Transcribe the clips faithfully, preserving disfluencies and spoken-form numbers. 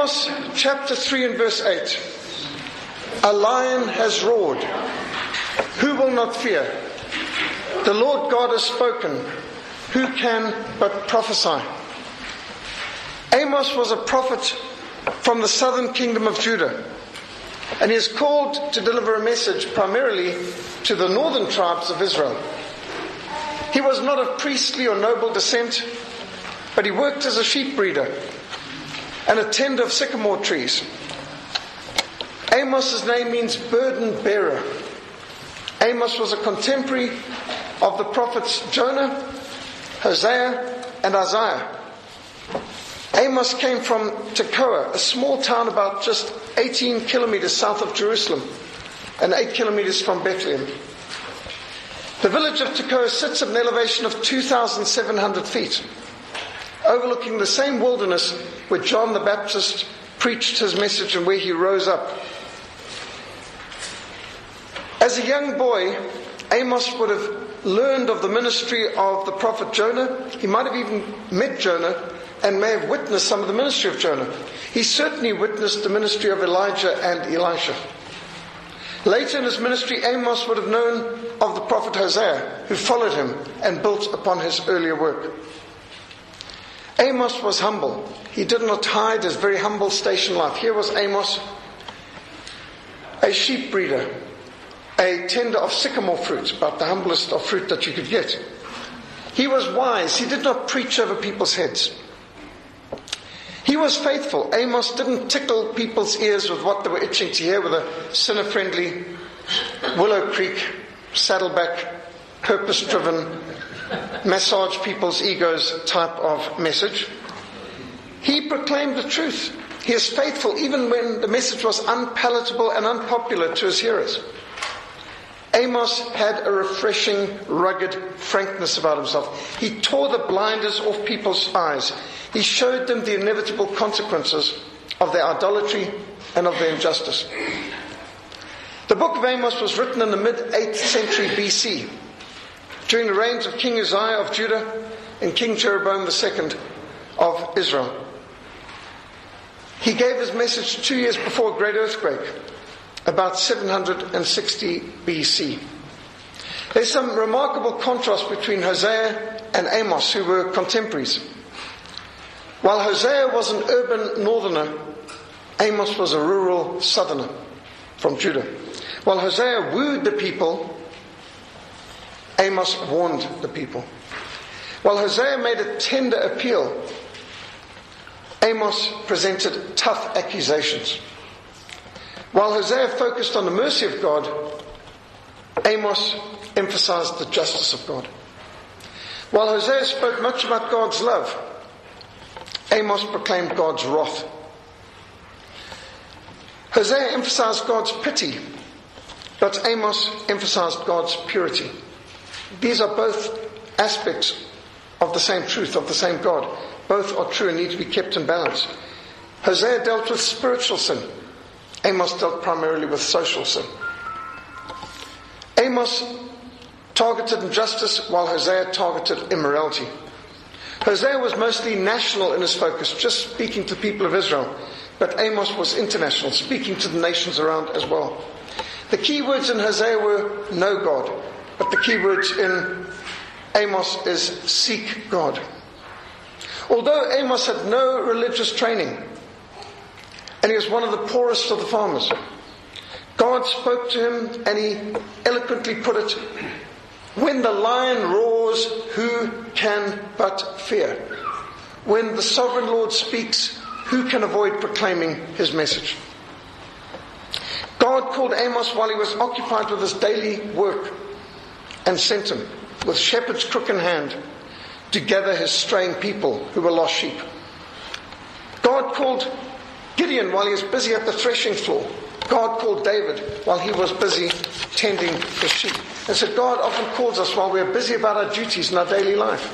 Amos chapter three and verse eight. A lion has roared. Who will not fear? The Lord God has spoken. Who can but prophesy? Amos was a prophet from the southern kingdom of Judah. And he is called to deliver a message primarily to the northern tribes of Israel. He was not of priestly or noble descent, but he worked as a sheep breeder and a tender of sycamore trees. Amos's name means burden bearer. Amos was a contemporary of the prophets Jonah, Hosea, and Isaiah. Amos came from Tekoa, a small town about just eighteen kilometers south of Jerusalem and eight kilometers from Bethlehem. The village of Tekoa sits at an elevation of two thousand seven hundred feet, overlooking the same wilderness where John the Baptist preached his message and where he rose up. As a young boy, Amos would have learned of the ministry of the prophet Jonah. He might have even met Jonah and may have witnessed some of the ministry of Jonah. He certainly witnessed the ministry of Elijah and Elisha. Later in his ministry, Amos would have known of the prophet Hosea, who followed him and built upon his earlier work. Amos was humble. He did not hide his very humble station life. Here was Amos, a sheep breeder, a tender of sycamore fruit, about the humblest of fruit that you could get. He was wise. He did not preach over people's heads. He was faithful. Amos didn't tickle people's ears with what they were itching to hear with a sinner-friendly, Willow Creek, Saddleback, purpose-driven, massage people's egos type of message. He proclaimed the truth. He is faithful even when the message was unpalatable and unpopular to his hearers. Amos had a refreshing, rugged frankness about himself. He tore the blinders off people's eyes. He showed them the inevitable consequences of their idolatry and of their injustice. The book of Amos was written in the mid-eighth century B C, during the reigns of King Uzziah of Judah and King Jeroboam the second of Israel. He gave his message two years before a great earthquake, about seven hundred sixty B C. There's some remarkable contrast between Hosea and Amos, who were contemporaries. While Hosea was an urban northerner, Amos was a rural southerner from Judah. While Hosea wooed the people, Amos warned the people. While Hosea made a tender appeal, Amos presented tough accusations. While Hosea focused on the mercy of God, Amos emphasized the justice of God. While Hosea spoke much about God's love, Amos proclaimed God's wrath. Hosea emphasized God's pity, but Amos emphasized God's purity. These are both aspects of the same truth, of the same God. Both are true and need to be kept in balance. Hosea dealt with spiritual sin. Amos dealt primarily with social sin. Amos targeted injustice while Hosea targeted immorality. Hosea was mostly national in his focus, just speaking to the people of Israel. But Amos was international, speaking to the nations around as well. The key words in Hosea were know God, but the key words in Amos is seek God. Although Amos had no religious training, and he was one of the poorest of the farmers, God spoke to him and he eloquently put it, when the lion roars, who can but fear? When the sovereign Lord speaks, who can avoid proclaiming his message? God called Amos while he was occupied with his daily work and sent him with shepherd's crook in hand to gather his straying people who were lost sheep. God called Gideon while he was busy at the threshing floor. God called David while he was busy tending his sheep. And so God often calls us while we are busy about our duties in our daily life.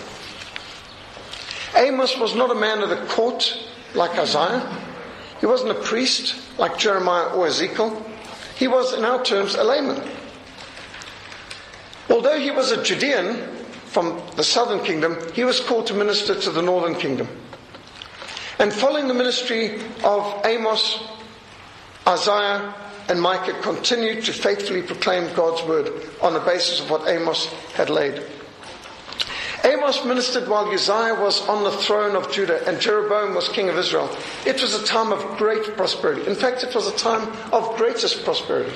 Amos was not a man of the court like Isaiah. He wasn't a priest like Jeremiah or Ezekiel. He was, in our terms, a layman. Although he was a Judean from the southern kingdom, he was called to minister to the northern kingdom. And following the ministry of Amos, Isaiah and Micah continued to faithfully proclaim God's word on the basis of what Amos had laid. Amos ministered while Uzziah was on the throne of Judah and Jeroboam was king of Israel. It was a time of great prosperity. In fact, it was a time of greatest prosperity.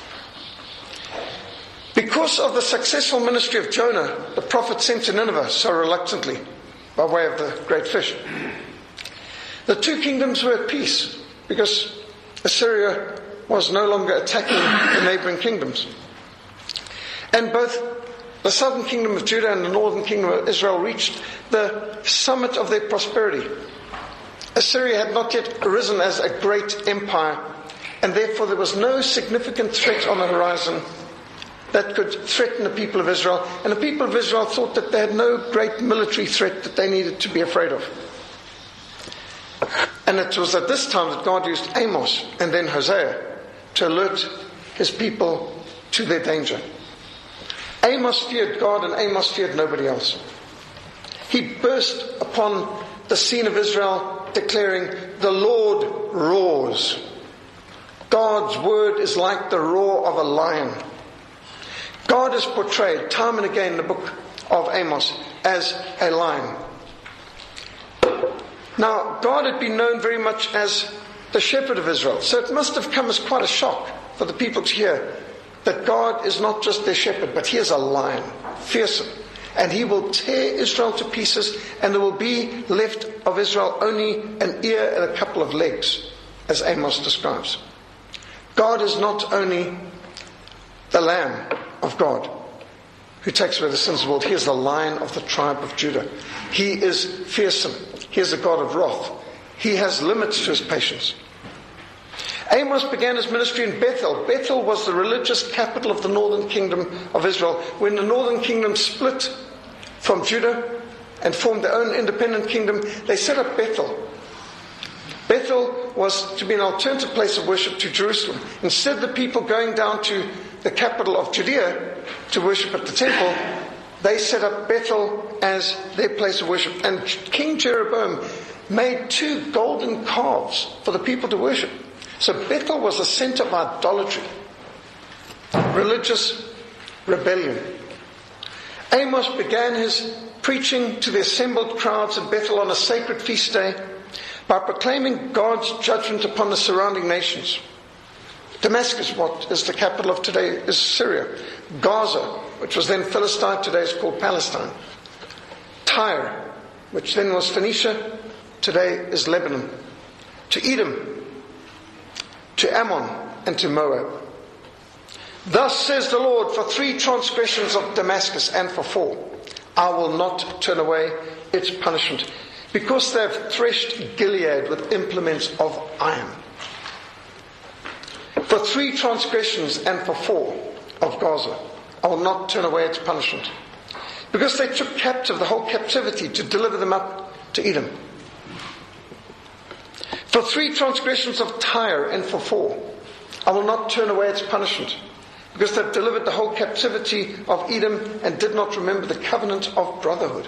Because of the successful ministry of Jonah, the prophet sent to Nineveh so reluctantly by way of the great fish. The two kingdoms were at peace because Assyria was no longer attacking the neighboring kingdoms. And both the southern kingdom of Judah and the northern kingdom of Israel reached the summit of their prosperity. Assyria had not yet arisen as a great empire, and therefore there was no significant threat on the horizon that could threaten the people of Israel. And the people of Israel thought that they had no great military threat that they needed to be afraid of. And it was at this time that God used Amos and then Hosea to alert his people to their danger. Amos feared God and Amos feared nobody else. He burst upon the scene of Israel declaring, "The Lord roars." God's word is like the roar of a lion. God is portrayed time and again in the book of Amos as a lion. Now, God had been known very much as the shepherd of Israel, so it must have come as quite a shock for the people to hear that God is not just their shepherd, but he is a lion, fearsome. And he will tear Israel to pieces, and there will be left of Israel only an ear and a couple of legs, as Amos describes. God is not only the Lamb of God who takes away the sins of the world, he is the Lion of the tribe of Judah. He is fearsome. He is a God of wrath. He has limits to his patience. Amos began his ministry in Bethel. Bethel was the religious capital of the northern kingdom of Israel. When the northern kingdom split from Judah and formed their own independent kingdom, they set up Bethel. Bethel was to be an alternative place of worship to Jerusalem. Instead of the people going down to the capital of Judea to worship at the temple, they set up Bethel as their place of worship. And King Jeroboam made two golden calves for the people to worship. So Bethel was a center of idolatry, religious rebellion. Amos began his preaching to the assembled crowds at Bethel on a sacred feast day by proclaiming God's judgment upon the surrounding nations. Damascus, what is the capital of today, is Syria. Gaza, which was then Philistine, today is called Palestine. Tyre, which then was Phoenicia, today is Lebanon. To Edom, to Ammon, and to Moab. Thus says the Lord, for three transgressions of Damascus and for four, I will not turn away its punishment, because they have threshed Gilead with implements of iron. For three transgressions and for four of Gaza, I will not turn away its punishment, because they took captive the whole captivity to deliver them up to Edom. For three transgressions of Tyre and for four, I will not turn away its punishment, because they've delivered the whole captivity of Edom and did not remember the covenant of brotherhood.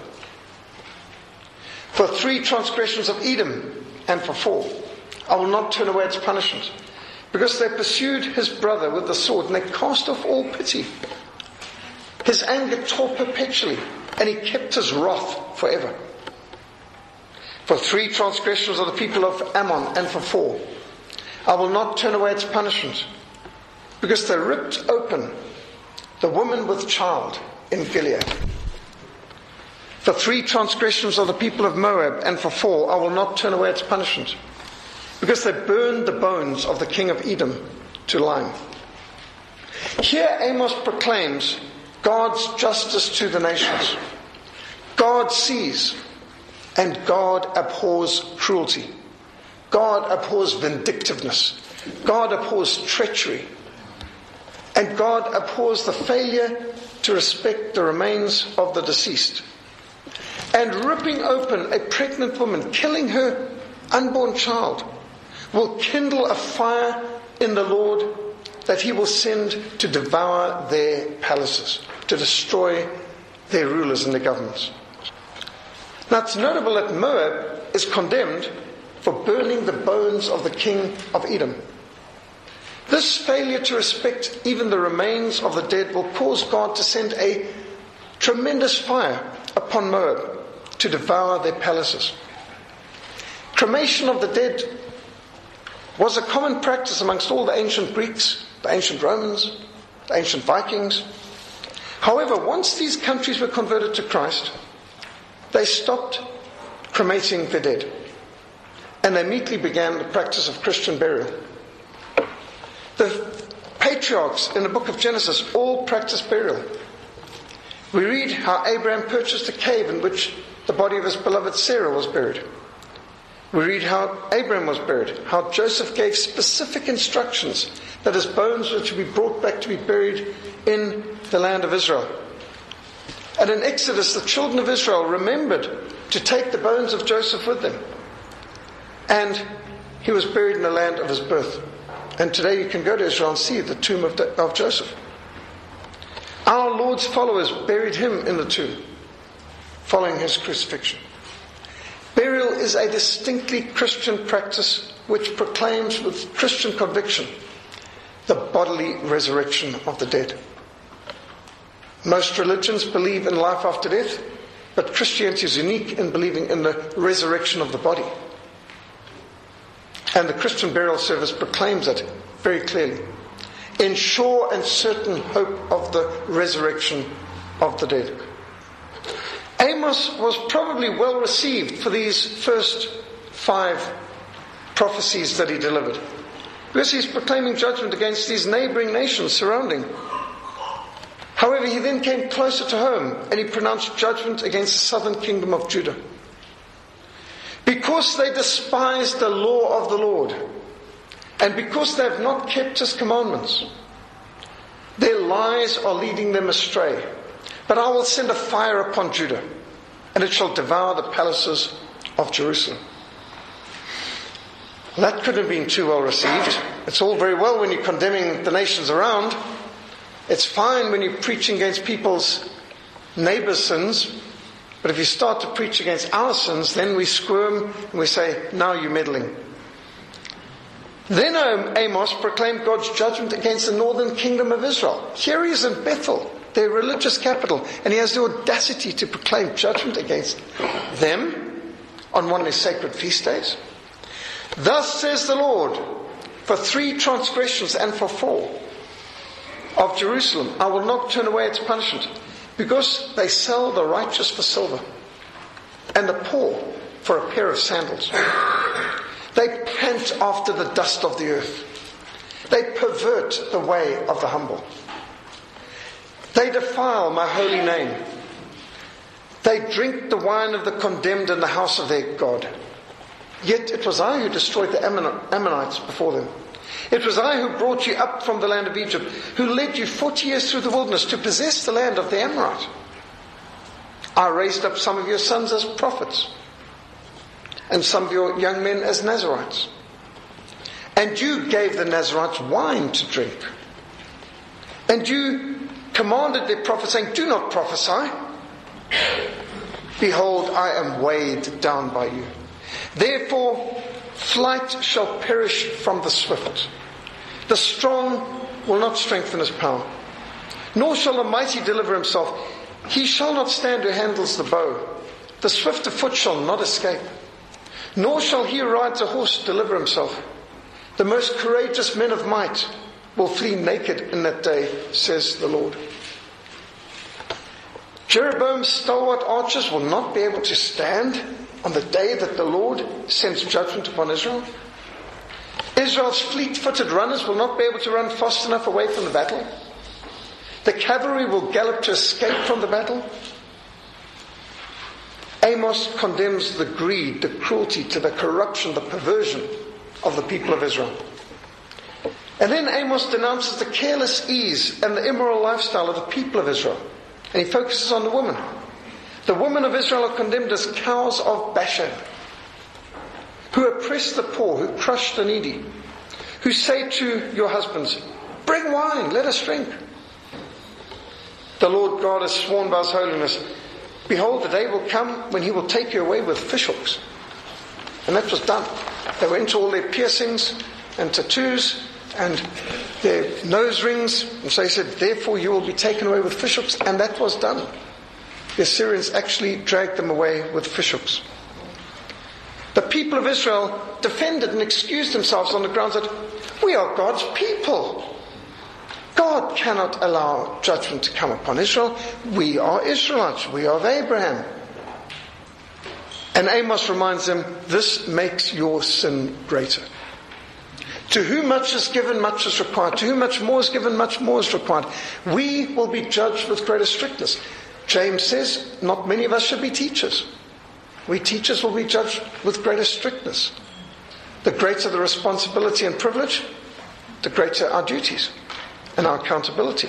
For three transgressions of Edom and for four, I will not turn away its punishment, because they pursued his brother with the sword and they cast off all pity. His anger tore perpetually, and he kept his wrath forever. For three transgressions of the people of Ammon and for four, I will not turn away its punishment, because they ripped open the woman with child in Gilead. For three transgressions of the people of Moab and for four, I will not turn away its punishment, because they burned the bones of the king of Edom to lime. Here Amos proclaims God's justice to the nations. God sees and God abhors cruelty. God abhors vindictiveness. God abhors treachery. And God abhors the failure to respect the remains of the deceased. And ripping open a pregnant woman, killing her unborn child, will kindle a fire in the Lord that he will send to devour their palaces, to destroy their rulers and their governments. Now it's notable that Moab is condemned for burning the bones of the king of Edom. This failure to respect even the remains of the dead will cause God to send a tremendous fire upon Moab to devour their palaces. Cremation of the dead was a common practice amongst all the ancient Greeks, the ancient Romans, the ancient Vikings. However, once these countries were converted to Christ, they stopped cremating the dead, and they immediately began the practice of Christian burial. The patriarchs in the book of Genesis all practiced burial. We read how Abraham purchased a cave in which the body of his beloved Sarah was buried. We read how Abraham was buried, how Joseph gave specific instructions that his bones were to be brought back to be buried in the land of Israel. And in Exodus, the children of Israel remembered to take the bones of Joseph with them. And he was buried in the land of his birth. And today you can go to Israel and see the tomb of, of Joseph. Our Lord's followers buried him in the tomb, following his crucifixion. Burial is a distinctly Christian practice which proclaims with Christian conviction the bodily resurrection of the dead. Most religions believe in life after death, but Christianity is unique in believing in the resurrection of the body. And the Christian burial service proclaims it very clearly, in sure and certain hope of the resurrection of the dead. Amos was probably well received for these first five prophecies that he delivered, because he's proclaiming judgment against these neighboring nations surrounding. However, he then came closer to home and he pronounced judgment against the southern kingdom of Judah. Because they despise the law of the Lord, and because they have not kept his commandments, their lies are leading them astray. But I will send a fire upon Judah, and it shall devour the palaces of Jerusalem. Well, that couldn't have been too well received. It's all very well when you're condemning the nations around. It's fine when you're preaching against people's neighbours' sins. But if you start to preach against our sins, then we squirm and we say, now you're meddling. Then Amos proclaimed God's judgment against the northern kingdom of Israel. Here he is in Bethel, their religious capital, and he has the audacity to proclaim judgment against them on one of his sacred feast days. Thus says the Lord, for three transgressions and for four of Jerusalem, I will not turn away its punishment, because they sell the righteous for silver and the poor for a pair of sandals. They pant after the dust of the earth. They pervert the way of the humble. They defile my holy name. They drink the wine of the condemned in the house of their God. Yet it was I who destroyed the Ammonites before them. It was I who brought you up from the land of Egypt, who led you forty years through the wilderness to possess the land of the Amorite. I raised up some of your sons as prophets, and some of your young men as Nazarites. And you gave the Nazarites wine to drink. And you commanded their prophets, saying, do not prophesy. Behold, I am weighed down by you. Therefore, flight shall perish from the swift. The strong will not strengthen his power, nor shall the mighty deliver himself. He shall not stand who handles the bow. The swift of foot shall not escape, nor shall he who rides a horse deliver himself. The most courageous men of might will flee naked in that day, says the Lord. Jeroboam's stalwart archers will not be able to stand on the day that the Lord sends judgment upon Israel. Israel's fleet-footed runners will not be able to run fast enough away from the battle. The cavalry will gallop to escape from the battle. Amos condemns the greed, the cruelty, to the corruption, the perversion of the people of Israel. And then Amos denounces the careless ease and the immoral lifestyle of the people of Israel. And he focuses on the women. The women of Israel are condemned as cows of Bashan, who oppress the poor, who crush the needy, who say to your husbands, bring wine, let us drink. The Lord God has sworn by his holiness, behold, the day will come when he will take you away with fishhooks. And that was done. They were into all their piercings and tattoos and their nose rings. And so he said, therefore you will be taken away with fishhooks. And that was done. The Assyrians actually dragged them away with fishhooks. The people of Israel defended and excused themselves on the grounds that we are God's people. God cannot allow judgment to come upon Israel. We are Israelites. We are of Abraham. And Amos reminds them, this makes your sin greater. To whom much is given, much is required. To whom much more is given, much more is required. We will be judged with greater strictness. James says, not many of us should be teachers. We teachers will be judged with greater strictness. The greater the responsibility and privilege, the greater our duties and our accountability.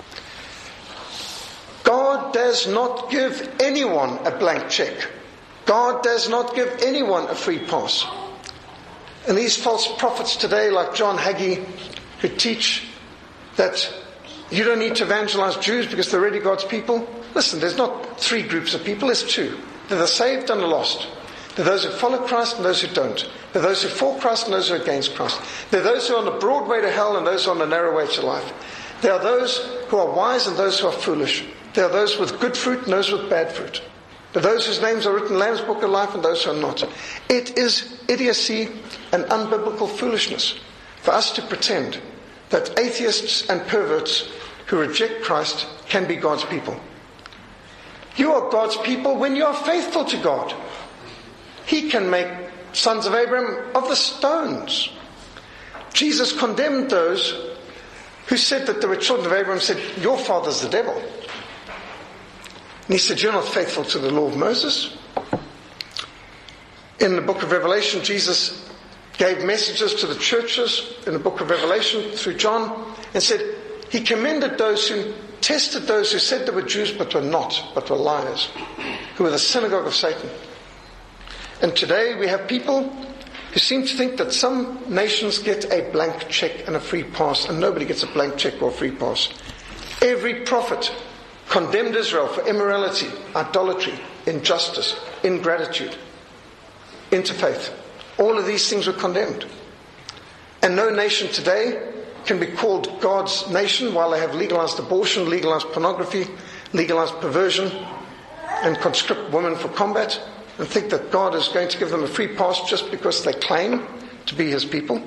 God does not give anyone a blank check. God does not give anyone a free pass. And these false prophets today, like John Hagee, who teach that you don't need to evangelize Jews because they're already God's people. Listen, there's not three groups of people, there's two. They're the saved and the lost. They're those who follow Christ and those who don't. They're those who are for Christ and those who are against Christ. They're those who are on the broad way to hell and those who are on the narrow way to life. There are those who are wise and those who are foolish. There are those with good fruit and those with bad fruit. There are those whose names are written in the Lamb's Book of Life and those who are not. It is idiocy and unbiblical foolishness for us to pretend that atheists and perverts who reject Christ can be God's people. You are God's people when you are faithful to God. He can make sons of Abraham of the stones. Jesus condemned those who said that they were children of Abraham, said, your father's the devil. And he said, you're not faithful to the law of Moses. In the book of Revelation, Jesus gave messages to the churches in the book of Revelation through John and said, he commended those who tested those who said they were Jews but were not, but were liars, who were the synagogue of Satan. And today we have people who seem to think that some nations get a blank check and a free pass, and nobody gets a blank check or a free pass. Every prophet condemned Israel for immorality, idolatry, injustice, ingratitude, interfaith. All of these things were condemned. And no nation today can be called God's nation while they have legalized abortion, legalized pornography, legalized perversion, and conscript women for combat, and think that God is going to give them a free pass just because they claim to be his people.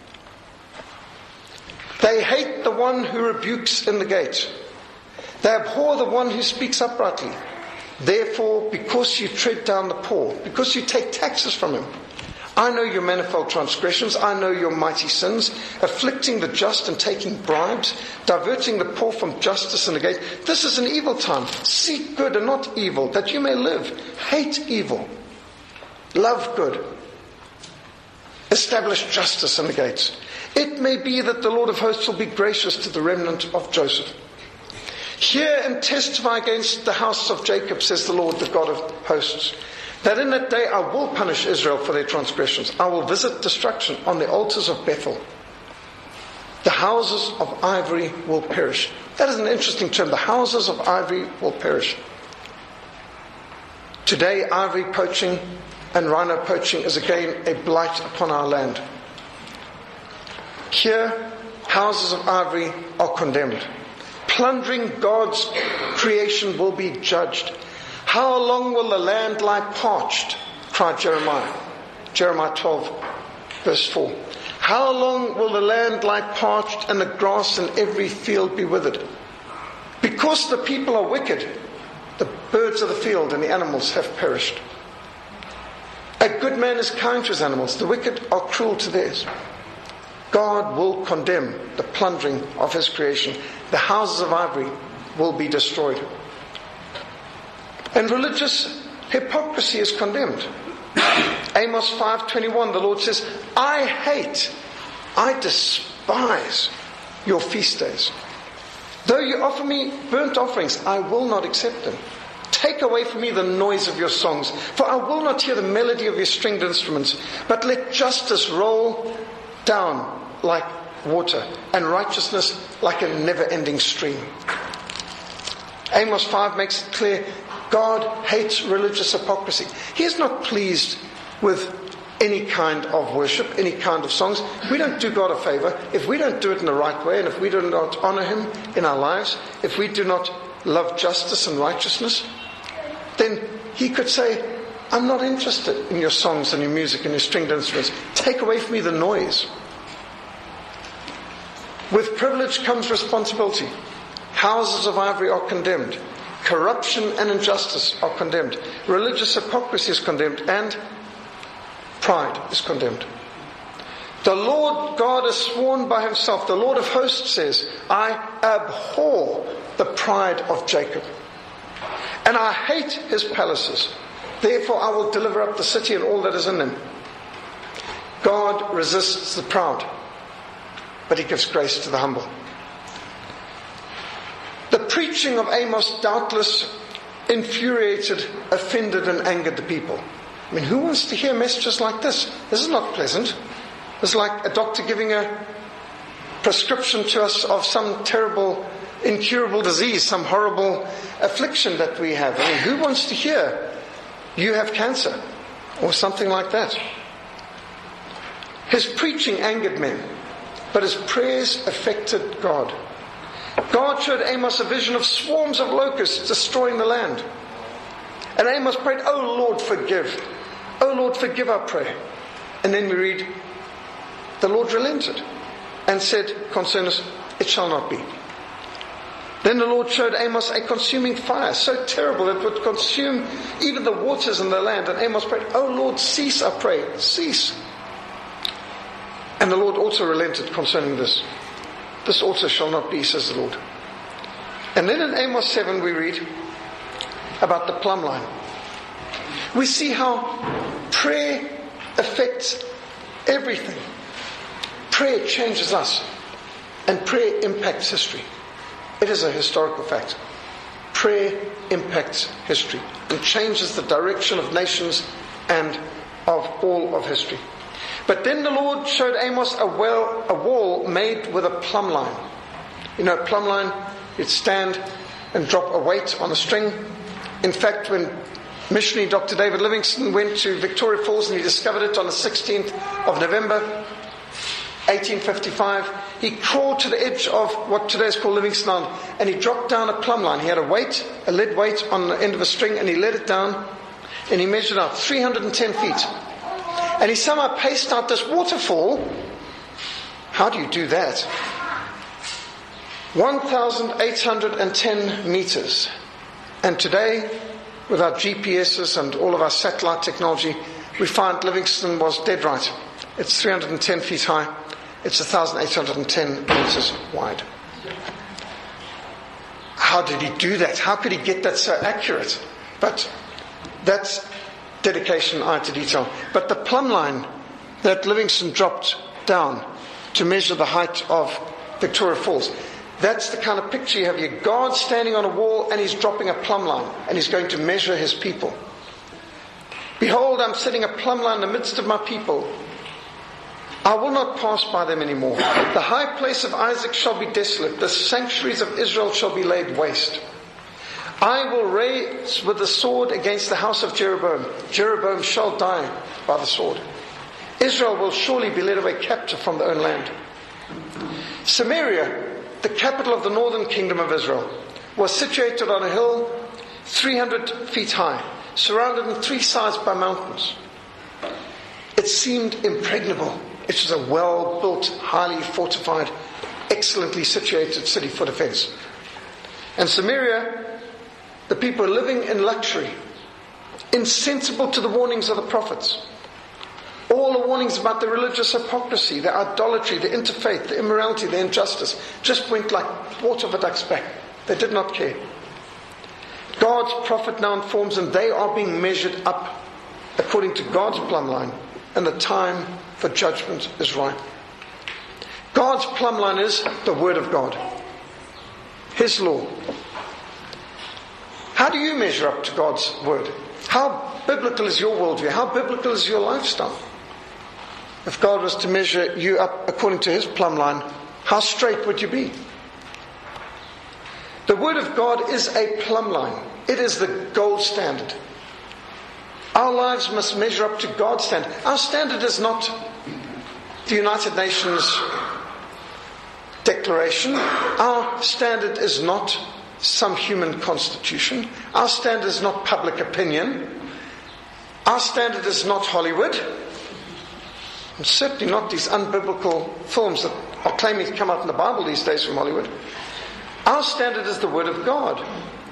They hate the one who rebukes in the gate. They abhor the one who speaks uprightly. Therefore, because you tread down the poor, because you take taxes from him, I know your manifold transgressions, I know your mighty sins, afflicting the just and taking bribes, diverting the poor from justice and the gate. This is an evil time. Seek good and not evil, that you may live. Hate evil. Love good. Establish justice in the gates. It may be that the Lord of hosts will be gracious to the remnant of Joseph. Hear and testify against the house of Jacob, says the Lord, the God of hosts, that in that day I will punish Israel for their transgressions. I will visit destruction on the altars of Bethel. The houses of ivory will perish. That is an interesting term. The houses of ivory will perish. Today, ivory poaching and rhino poaching is again a blight upon our land. Here, houses of ivory are condemned. Plundering God's creation will be judged. How long will the land lie parched? Cried Jeremiah. Jeremiah twelve, verse four. How long will the land lie parched and the grass in every field be withered? Because the people are wicked, the birds of the field and the animals have perished. A good man is kind to his animals. The wicked are cruel to theirs. God will condemn the plundering of his creation. The houses of ivory will be destroyed. And religious hypocrisy is condemned. Amos five twenty-one, the Lord says, I hate, I despise your feast days. Though you offer me burnt offerings, I will not accept them. Take away from me the noise of your songs, for I will not hear the melody of your stringed instruments, but let justice roll down like water, and righteousness like a never-ending stream. Amos five makes it clear, God hates religious hypocrisy. He is not pleased with any kind of worship, any kind of songs. We don't do God a favor if we don't do it in the right way, and if we do not honor Him in our lives, if we do not love justice and righteousness, then He could say, I'm not interested in your songs and your music and your stringed instruments. Take away from me the noise. With privilege comes responsibility. Houses of ivory are condemned. Corruption and injustice are condemned. Religious hypocrisy is condemned, and pride is condemned. The Lord God has sworn by Himself. The Lord of hosts says, I abhor the pride of Jacob, and I hate his palaces. Therefore I will deliver up the city and all that is in them. God resists the proud, but He gives grace to the humble. The preaching of Amos doubtless infuriated, offended and angered the people. I mean, who wants to hear messages like this? This is not pleasant. It's like a doctor giving a prescription to us of some terrible, incurable disease, some horrible affliction that we have. I mean, who wants to hear you have cancer or something like that? His preaching angered men, but his prayers affected God. God showed Amos a vision of swarms of locusts destroying the land. And Amos prayed, Oh Lord, forgive. Oh Lord, forgive our prayer. And then we read, the Lord relented and said, concern us, it shall not be. Then the Lord showed Amos a consuming fire, so terrible it would consume even the waters in the land. And Amos prayed, Oh Lord, cease, I pray, cease. And the Lord also relented concerning this. This also shall not be, says the Lord. And then in Amos seven we read about the plumb line. We see how prayer affects everything. Prayer changes us, and prayer impacts history. It is a historical fact. Prayer impacts history and changes the direction of nations and of all of history. But then the Lord showed Amos a, well, a wall made with a plumb line. You know, a plumb line, you'd stand and drop a weight on a string. In fact, when missionary Doctor David Livingstone went to Victoria Falls and he discovered it on the sixteenth of November, eighteen fifty-five, he crawled to the edge of what today is called Livingstone Island, and he dropped down a plumb line. He had a weight, a lead weight on the end of a string, and he let it down, and he measured out three hundred ten feet. And he somehow paced out this waterfall. How do you do that? one thousand eight hundred ten meters. And today, with our G P S's and all of our satellite technology, we find Livingstone was dead right. It's three hundred ten feet high. It's one thousand eight hundred ten meters wide. How did he do that? How could he get that so accurate? But that's dedication, eye to detail. But the plumb line that Livingstone dropped down to measure the height of Victoria Falls, that's the kind of picture you have here. God standing on a wall and He's dropping a plumb line and He's going to measure His people. Behold, I'm setting a plumb line in the midst of my people. I will not pass by them anymore. The high place of Isaac shall be desolate. The sanctuaries of Israel shall be laid waste. I will raise with the sword against the house of Jeroboam. Jeroboam shall die by the sword. Israel will surely be led away captive from their own land. Samaria, the capital of the northern kingdom of Israel, was situated on a hill three hundred feet high, surrounded on three sides by mountains. It seemed impregnable. It was a well-built, highly fortified, excellently situated city for defense. And Samaria, the people are living in luxury, insensible to the warnings of the prophets. All the warnings about the religious hypocrisy, the idolatry, the interfaith, the immorality, the injustice, just went like water off a duck's back. They did not care. God's prophet now informs them they are being measured up according to God's plumb line, and the time for judgment is ripe. God's plumb line is the Word of God, His law. How do you measure up to God's Word? How biblical is your worldview? How biblical is your lifestyle? If God was to measure you up according to His plumb line, how straight would you be? The Word of God is a plumb line. It is the gold standard. Our lives must measure up to God's standard. Our standard is not the United Nations Declaration. Our standard is not some human constitution. Our standard is not public opinion. Our standard is not Hollywood. And certainly not these unbiblical films that are claiming to come out in the Bible these days from Hollywood. Our standard is the Word of God.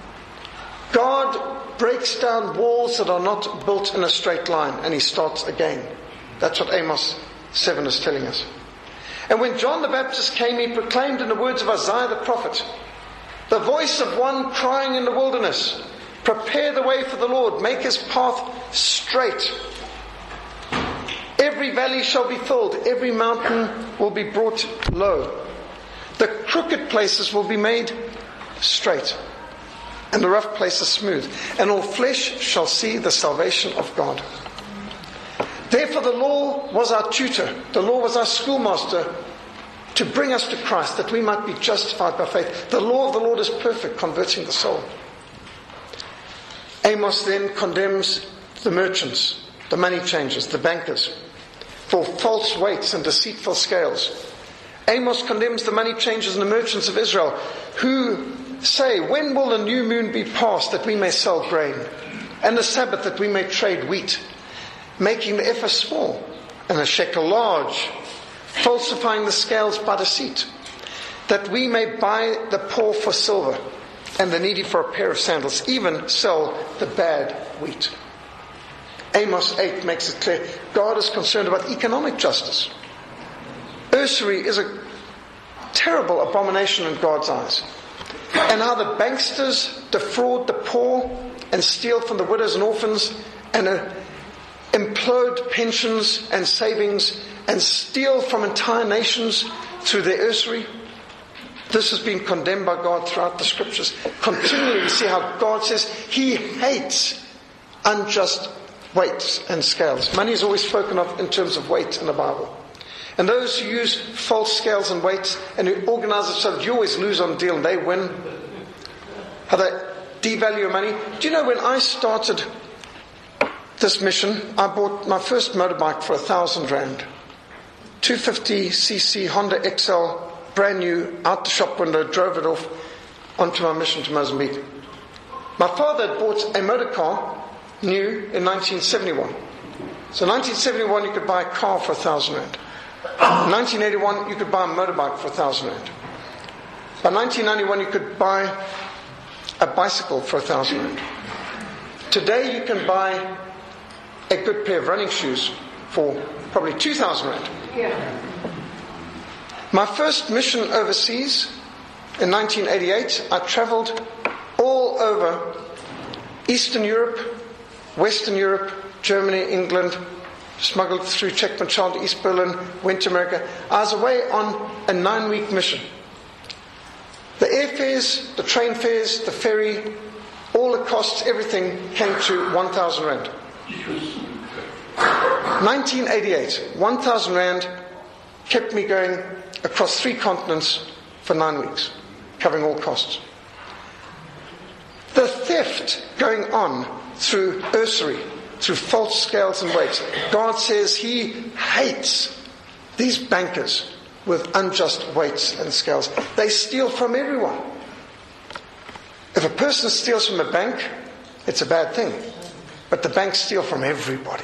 God breaks down walls that are not built in a straight line, and He starts again. That's what Amos seven is telling us. And when John the Baptist came, he proclaimed in the words of Isaiah the prophet, the voice of one crying in the wilderness, prepare the way for the Lord, make His path straight. Every valley shall be filled, every mountain will be brought low. The crooked places will be made straight, and the rough places smooth, and all flesh shall see the salvation of God. Therefore the law was our tutor, the law was our schoolmaster, to bring us to Christ, that we might be justified by faith. The law of the Lord is perfect, converting the soul. Amos then condemns the merchants, the money changers, the bankers, for false weights and deceitful scales. Amos condemns the money changers and the merchants of Israel, who say, when will the new moon be passed that we may sell grain, and the Sabbath that we may trade wheat, making the ephah small and the shekel large, falsifying the scales by deceit, that we may buy the poor for silver and the needy for a pair of sandals, even sell the bad wheat. Amos eight makes it clear God is concerned about economic justice. Usury is a terrible abomination in God's eyes. And how the banksters defraud the poor and steal from the widows and orphans and uh, implode pensions and savings and steal from entire nations through their usury. This has been condemned by God throughout the scriptures. Continually we see how God says He hates unjust weights and scales. Money is always spoken of in terms of weight in the Bible. And those who use false scales and weights and who organize it so that you always lose on the deal and they win, how they devalue your money. Do you know when I started this mission, I bought my first motorbike for a thousand rand. two fifty c c Honda X L, brand new, out the shop window, drove it off onto my mission to Mozambique. My father had bought a motor car new in nineteen seventy-one. So in nineteen seventy-one you could buy a car for a thousand rand. In nineteen eighty-one you could buy a motorbike for a thousand rand. By nineteen ninety-one you could buy a bicycle for a thousand rand. Today you can buy a good pair of running shoes for probably two thousand rand. Yeah. My first mission overseas in nineteen eighty-eight, I travelled all over Eastern Europe, Western Europe, Germany, England, smuggled through Czech-Machal to East Berlin, went to America. I was away on a nine-week mission. The airfares, the train fares, the ferry, all the costs, everything came to one thousand rand. nineteen eighty-eight, one thousand rand kept me going across three continents for nine weeks, covering all costs. The theft going on through usury, through false scales and weights. God says He hates these bankers with unjust weights and scales. They steal from everyone. If a person steals from a bank, it's a bad thing. But the banks steal from everybody.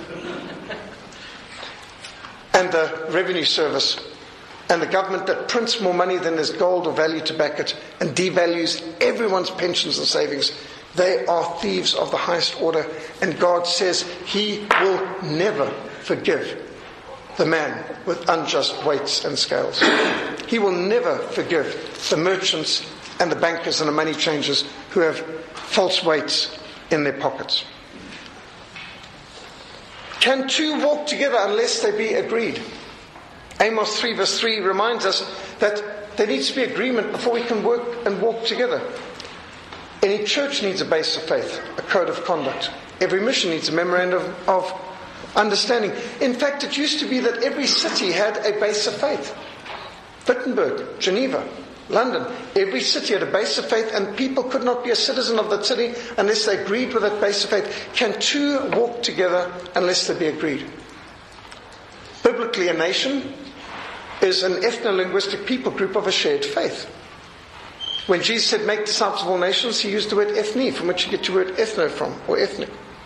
And the revenue service and the government that prints more money than there's gold or value to back it and devalues everyone's pensions and savings. They are thieves of the highest order, and God says He will never forgive the man with unjust weights and scales. He will never forgive the merchants and the bankers and the money changers who have false weights in their pockets. Can two walk together unless they be agreed? Amos three verse three reminds us that there needs to be agreement before we can work and walk together. Any church needs a base of faith, a code of conduct. Every mission needs a memorandum of understanding. In fact, it used to be that every city had a base of faith. Wittenberg, Geneva, London. Every city had a base of faith, and people could not be a citizen of that city unless they agreed with that base of faith. Can two walk together unless they be agreed? Biblically, a nation is an ethno-linguistic people group of a shared faith. When Jesus said, make disciples of all nations, he used the word ethne, from which you get your word ethno from, or ethnic.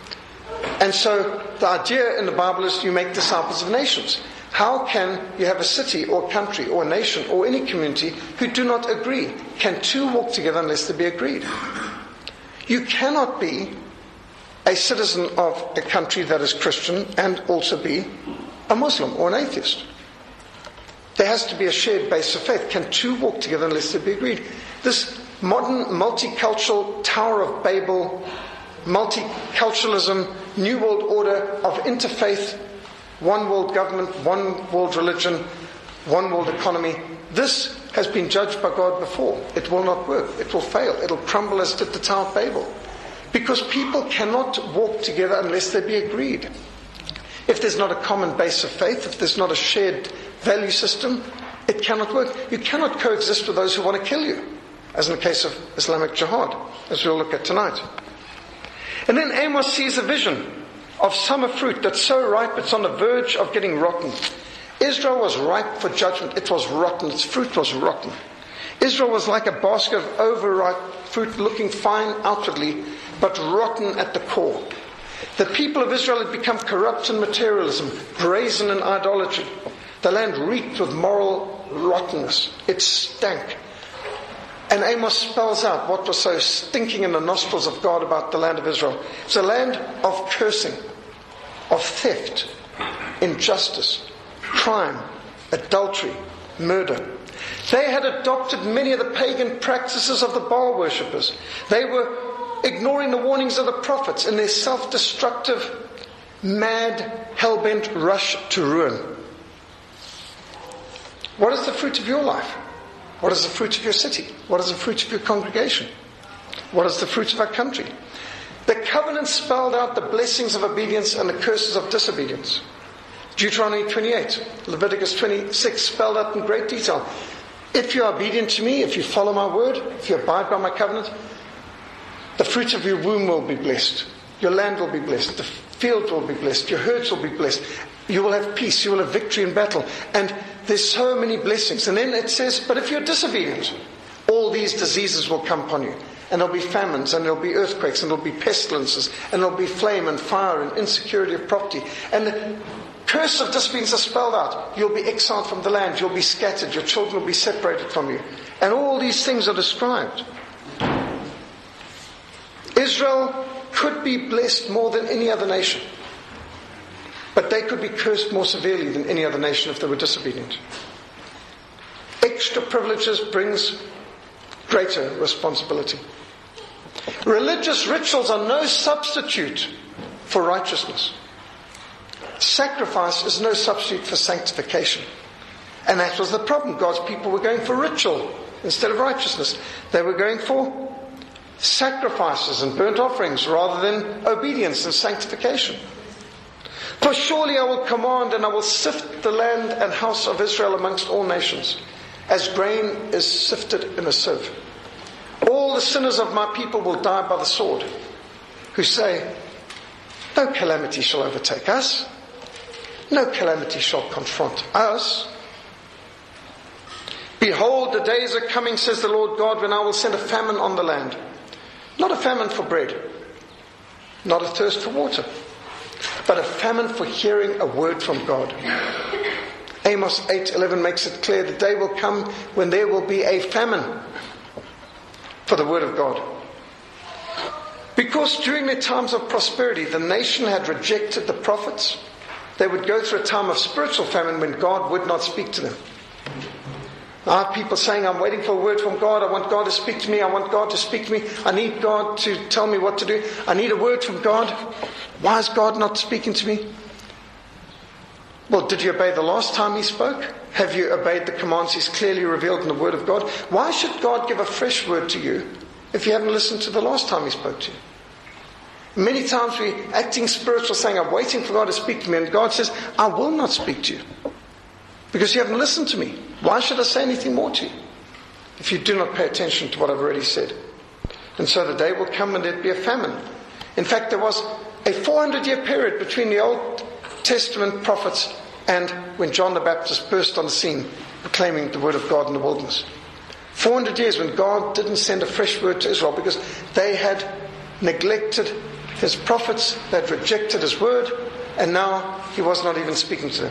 And so the idea in the Bible is you make disciples of nations. How can you have a city or country or a nation or any community who do not agree? Can two walk together unless they be agreed? You cannot be a citizen of a country that is Christian and also be a Muslim or an atheist. There has to be a shared base of faith. Can two walk together unless they be agreed? This modern multicultural Tower of Babel, multiculturalism, New World Order of interfaith, one world government, one world religion, one world economy. This has been judged by God before. It will not work. It will fail. It will crumble as did the Tower of Babel. Because people cannot walk together unless they be agreed. If there's not a common base of faith, if there's not a shared value system, it cannot work. You cannot coexist with those who want to kill you, as in the case of Islamic Jihad, as we'll look at tonight. And then Amos sees a vision of summer fruit that's so ripe it's on the verge of getting rotten. Israel was ripe for judgment. It was rotten. Its fruit was rotten. Israel was like a basket of overripe fruit, looking fine outwardly, but rotten at the core. The people of Israel had become corrupt in materialism, brazen in idolatry. The land reeked with moral rottenness. It stank. And Amos spells out what was so stinking in the nostrils of God about the land of Israel. It's a land of cursing, of theft, injustice, crime, adultery, murder. They had adopted many of the pagan practices of the Baal worshippers. They were ignoring the warnings of the prophets in their self-destructive, mad, hell-bent rush to ruin. What is the fruit of your life? What is the fruit of your city? What is the fruit of your congregation? What is the fruit of our country? The covenant spelled out the blessings of obedience and the curses of disobedience. Deuteronomy twenty-eight, Leviticus twenty-six spelled out in great detail. If you are obedient to me, if you follow my word, if you abide by my covenant, the fruit of your womb will be blessed. Your land will be blessed. The field will be blessed. Your herds will be blessed. You will have peace. You will have victory in battle. And there's so many blessings. And then it says, but if you're disobedient, all these diseases will come upon you. And there'll be famines, and there'll be earthquakes, and there'll be pestilences, and there'll be flame and fire and insecurity of property. And the curse of disobedience is spelled out. You'll be exiled from the land. You'll be scattered. Your children will be separated from you. And all these things are described. Israel could be blessed more than any other nation. But they could be cursed more severely than any other nation if they were disobedient. Extra privileges brings greater responsibility. Religious rituals are no substitute for righteousness. Sacrifice is no substitute for sanctification. And that was the problem. God's people were going for ritual instead of righteousness. They were going for sacrifices and burnt offerings rather than obedience and sanctification. For surely I will command and I will sift the land and house of Israel amongst all nations, as grain is sifted in a sieve. All the sinners of my people will die by the sword, who say, no calamity shall overtake us, no calamity shall confront us. Behold, the days are coming, says the Lord God, when I will send a famine on the land. Not a famine for bread, not a thirst for water, but a famine for hearing a word from God. Amos eight eleven makes it clear the day will come when there will be a famine for the word of God. Because during their times of prosperity, the nation had rejected the prophets. They would go through a time of spiritual famine when God would not speak to them. I have people saying, I'm waiting for a word from God. I want God to speak to me. I want God to speak to me. I need God to tell me what to do. I need a word from God. Why is God not speaking to me? Well, did you obey the last time he spoke? Have you obeyed the commands he's clearly revealed in the word of God? Why should God give a fresh word to you if you haven't listened to the last time he spoke to you? Many times we're acting spiritual, saying, I'm waiting for God to speak to me. And God says, I will not speak to you because you haven't listened to me. Why should I say anything more to you? if you do not pay attention to what I've already said. And so the day will come when there'll be a famine. In fact, there was a four hundred year period between the Old Testament prophets and when John the Baptist burst on the scene, proclaiming the word of God in the wilderness. four hundred years when God didn't send a fresh word to Israel because they had neglected his prophets, they had rejected his word, and now he was not even speaking to them.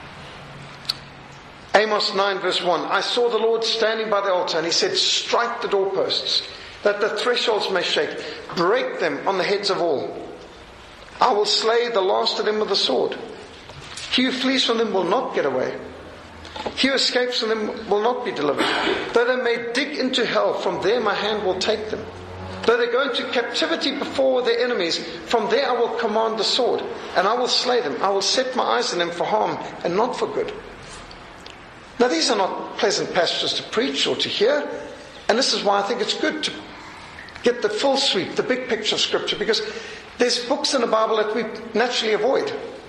Amos nine verse one, I saw the Lord standing by the altar, and he said, strike the doorposts, that the thresholds may shake, break them on the heads of all. I will slay the last of them with the sword. He who flees from them will not get away. He who escapes from them will not be delivered. Though they may dig into hell, from there my hand will take them. Though they go into captivity before their enemies, from there I will command the sword, and I will slay them. I will set my eyes on them for harm and not for good. Now these are not pleasant passages to preach or to hear, and this is why I think it's good to get the full sweep, the big picture of Scripture, because there's books in the Bible that we naturally avoid.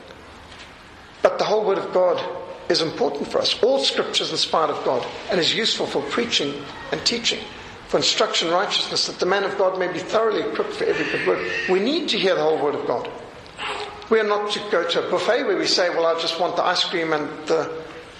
But the whole Word of God is important for us. All Scripture is inspired of God and is useful for preaching and teaching, for instruction in righteousness, that the man of God may be thoroughly equipped for every good work. We need to hear the whole Word of God. We are not to go to a buffet where we say, well, I just want the ice cream and the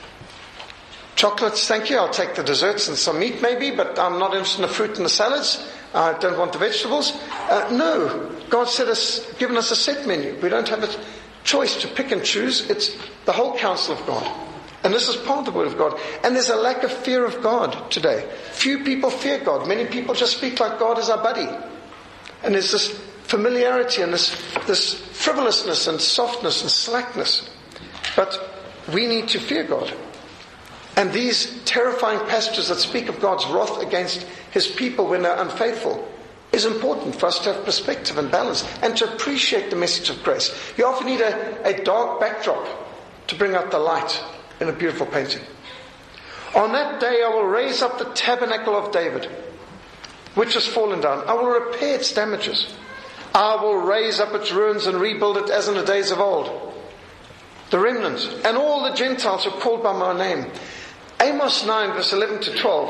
chocolates, thank you, I'll take the desserts and some meat maybe, but I'm not interested in the fruit and the salads. I don't want the vegetables. Uh, no, God said us, given us a set menu. We don't have a choice to pick and choose. It's the whole counsel of God. And this is part of the Word of God. And there's a lack of fear of God today. Few people fear God. Many people just speak like God is our buddy. And there's this familiarity and this, this frivolousness and softness and slackness. But we need to fear God. And these terrifying passages that speak of God's wrath against his people when they're unfaithful is important for us to have perspective and balance and to appreciate the message of grace. You often need a, a dark backdrop to bring out the light in a beautiful painting. On that day I will raise up the tabernacle of David, which has fallen down. I will repair its damages. I will raise up its ruins and rebuild it as in the days of old. The remnant and all the Gentiles are called by my name. Amos nine verse eleven to twelve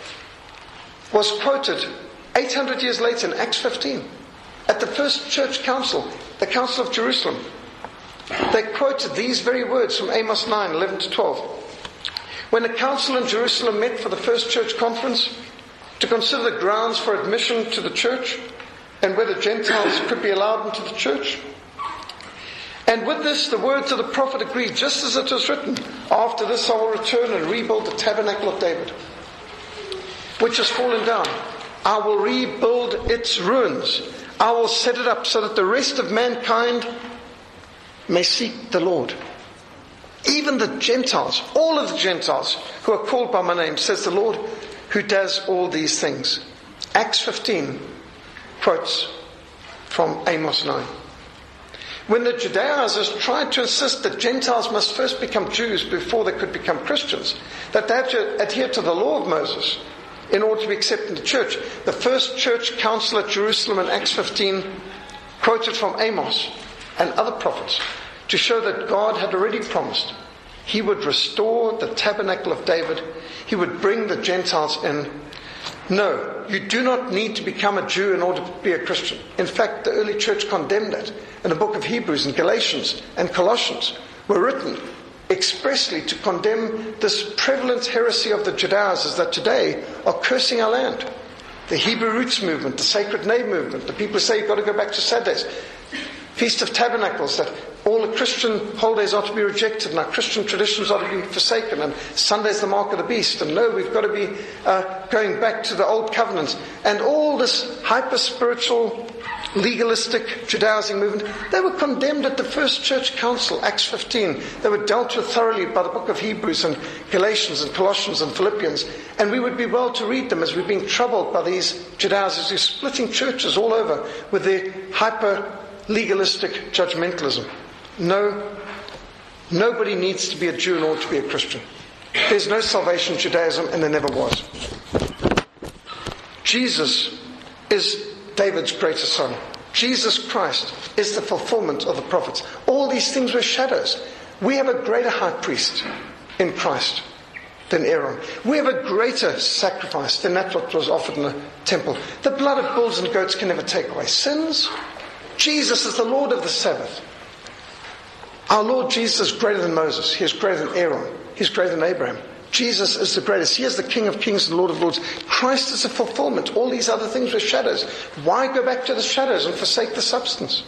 was quoted eight hundred years later in Acts fifteen at the first church council, the Council of Jerusalem. They quoted these very words from Amos nine eleven to twelve. When the council in Jerusalem met for the first church conference to consider the grounds for admission to the church and whether Gentiles could be allowed into the church. And with this, the words of the prophet agreed, just as it was written, after this I will return and rebuild the tabernacle of David, which has fallen down. I will rebuild its ruins. I will set it up so that the rest of mankind may seek the Lord. Even the Gentiles, all of the Gentiles who are called by my name, says the Lord, who does all these things. Acts fifteen quotes from Amos nine. When the Judaizers tried to insist that Gentiles must first become Jews before they could become Christians, that they had to adhere to the law of Moses in order to be accepted in the church, the first church council at Jerusalem in Acts fifteen quoted from Amos and other prophets to show that God had already promised he would restore the tabernacle of David. He would bring the Gentiles in. No, you do not need to become a Jew in order to be a Christian. In fact, the early church condemned that. In the book of Hebrews and Galatians and Colossians were written expressly to condemn this prevalent heresy of the Judaizers that today are cursing our land. The Hebrew roots movement, the sacred name movement, the people who say you've got to go back to Saturdays, Feast of Tabernacles, that all the Christian holidays are to be rejected and our Christian traditions are to be forsaken, and Sunday's the mark of the beast, and no, we've got to be uh, going back to the old covenant, and all this hyper-spiritual, legalistic Judaizing movement. They were condemned at the first church council, Acts fifteen. They were dealt with thoroughly by the book of Hebrews and Galatians and Colossians and Philippians, and we would be well to read them as we're being troubled by these Judaizers who are splitting churches all over with their hyper-legalistic judgmentalism. No, nobody needs to be a Jew in order to be a Christian. There's no salvation in Judaism, and there never was. Jesus is David's greatest son. Jesus Christ is the fulfillment of the prophets. All these things were shadows. We have a greater high priest in Christ. than Aaron. We have a greater sacrifice than that what was offered in the temple. The blood of bulls and goats can never take away sins. Jesus is the Lord of the Sabbath. Our Lord Jesus is greater than Moses. He is greater than Aaron. He is greater than Abraham. Jesus is the greatest. He is the King of kings and Lord of lords. Christ is a fulfillment. All these other things were shadows. Why go back to the shadows and forsake the substance?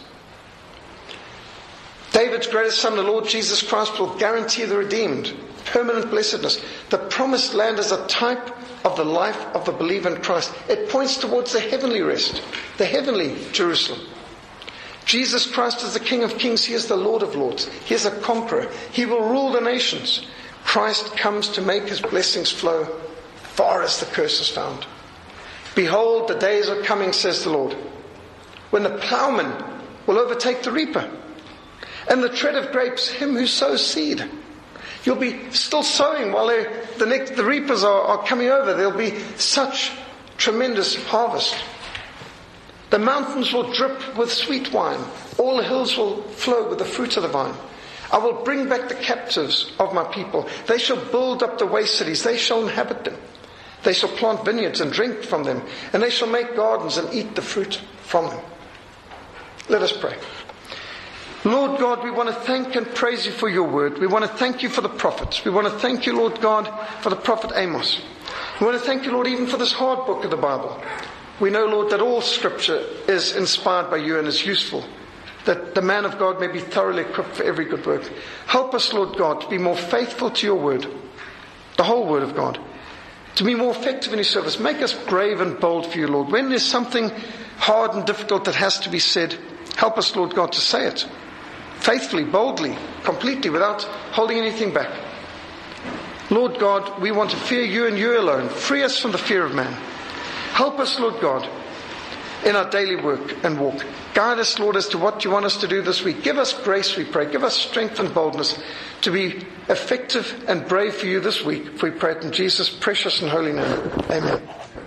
David's greatest son, the Lord Jesus Christ, will guarantee the redeemed permanent blessedness. The promised land is a type of the life of the believer in Christ. It points towards the heavenly rest, the heavenly Jerusalem. Jesus Christ is the King of kings. He is the Lord of lords. He is a conqueror. He will rule the nations. Christ comes to make his blessings flow far as the curse is found. Behold, the days are coming, says the Lord, when the plowman will overtake the reaper, and the tread of grapes him who sows seed. You'll be still sowing while the, next, the reapers are, are coming over. There'll be such tremendous harvest. The mountains will drip with sweet wine. All the hills will flow with the fruit of the vine. I will bring back the captives of my people. They shall build up the waste cities. They shall inhabit them. They shall plant vineyards and drink from them. And they shall make gardens and eat the fruit from them. Let us pray. Lord God, we want to thank and praise you for your word. We want to thank you for the prophets. We want to thank you, Lord God, for the prophet Amos. We want to thank you, Lord, even for this hard book of the Bible. We know, Lord, that all scripture is inspired by you and is useful, that the man of God may be thoroughly equipped for every good work. Help us, Lord God, to be more faithful to your word, the whole word of God, to be more effective in your service. Make us brave and bold for you, Lord. When there's something hard and difficult that has to be said, help us, Lord God, to say it faithfully, boldly, completely, without holding anything back. Lord God, we want to fear you and you alone. Free us from the fear of man. Help us, Lord God, in our daily work and walk. Guide us, Lord, as to what you want us to do this week. Give us grace, we pray. Give us strength and boldness to be effective and brave for you this week. For we pray it in Jesus' precious and holy name. Amen.